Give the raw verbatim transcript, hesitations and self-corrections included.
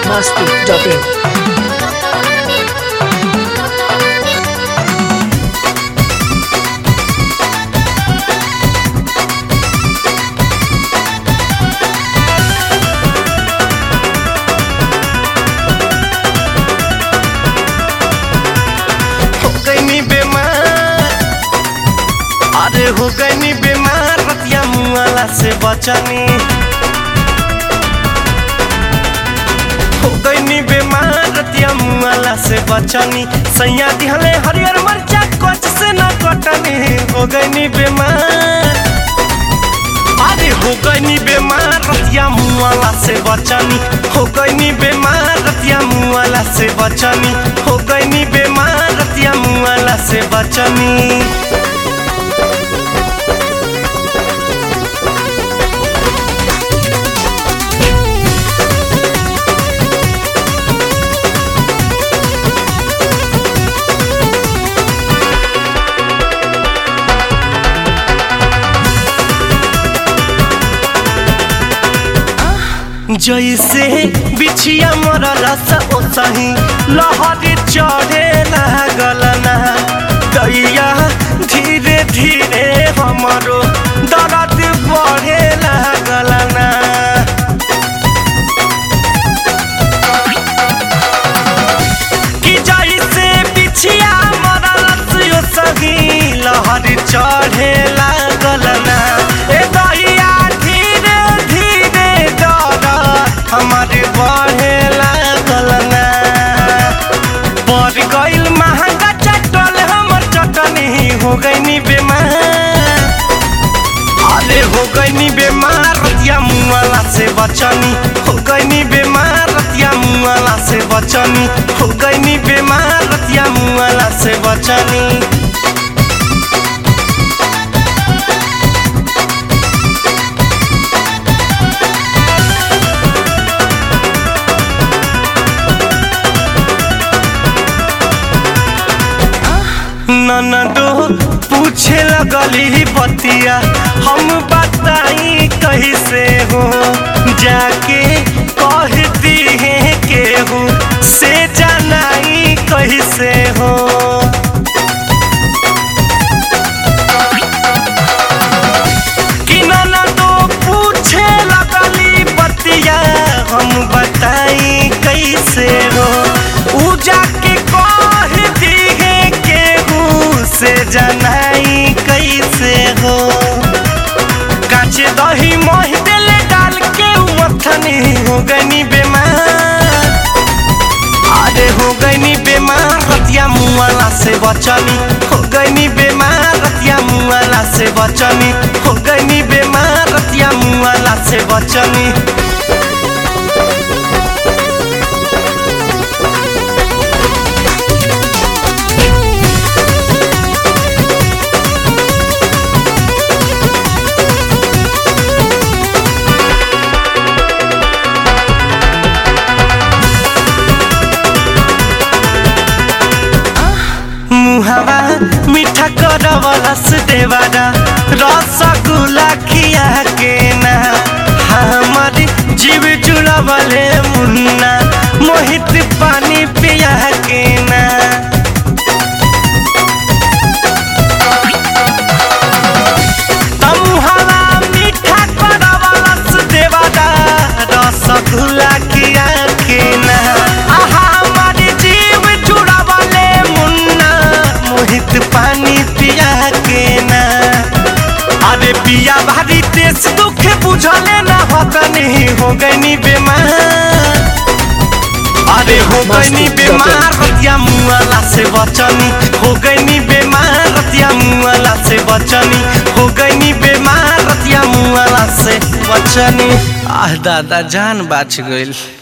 masti dot in. हो गई बीमार रतिया मुआला से बचनी हो गई बीमार रतिया मुआला से बचनी सैया दिहले हरियर मरचा कच से न कटनी हो गई बीमार अरे हो गई बीमार रतिया मुआला से बचनी हो गई बीमार रतिया मुआला से बचनी हो गई बीमार रतिया मुआला से बचनी जैसे बिछिया मरला सा ओसही लहरी चढ़े लागल ना दैया धीरे धीरे हमरो दर्द बढ़े लागल ना कि जैसे बिछिया मरला सा ओसही लहरी चढ़े लागल ना ए दैया हमारे बढ़े लागल ना बढ़ गईल महंगा चटल हमर चटनी हो गई बीमार अरे हो गई बीमार रतिया मुआला से बचनी हो गई बीमार रतिया मुआला से बचनी हो गई बीमार रतिया मुआला से बचनी ननदो पूछे लगली बतिया हम बताई कैसे हो जाके कहती है केहू से जनाई कैसे हो कि ननदो पूछे लगली बतिया हम बताई कैसे हो उ जाके कहती है से जनाई कैसे हो काचे दही मोह दिले डाल के मथनी हो गई बीमार अरे हो गई बीमार रतिया मुआला से बचनी हो गई बीमार रतिया मुआला से बचनी हो गई बीमार रतिया मुआला से बचनी मीठा करवलस देवारा रसगुल्ला खिया के ना हमारे जीव जुड़ावले मुन्ना मोहित पानी पिया के ना तमुहावा मीठा करवलस देवारा रसगुल्ला खिया के ना हमारे जीव जुड़ावले मुन्ना मोहित पानी पिया के ना अरे पिया भारी तेज दुख बुझले ना हतनी हो गई बीमार अरे हो गई बीमार रतिया मुआला से बचनी हो गई बीमार रतिया मुआला से बचनी हो गई बीमार रतिया मुआला से बचनी आह दादा जान बच गई।